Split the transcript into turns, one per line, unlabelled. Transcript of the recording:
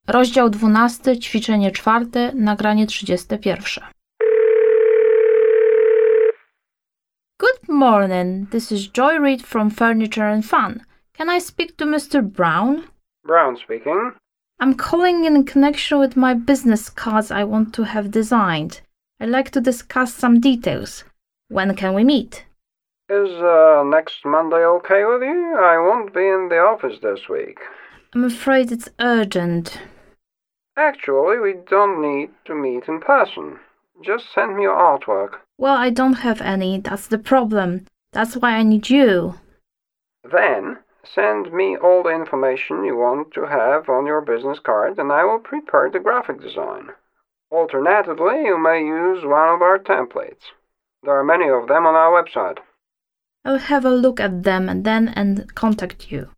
Rozdział 12, ćwiczenie 4, nagranie 31. Good morning, this is Joy Reid from Furniture and Fun. Can I speak to Mr. Brown?
Brown speaking.
I'm calling in connection with my business cards I want to have designed. I'd like to discuss some details. When can we meet?
Is next Monday okay with you? I won't be in the office this week.
I'm afraid it's urgent.
Actually, we don't need to meet in person. Just send me your artwork.
Well, I don't have any, that's the problem. That's why I need you.
Then, send me all the information you want to have on your business card and I will prepare the graphic design. Alternatively, you may use one of our templates. There are many of them on our website.
I'll have a look at them and contact you.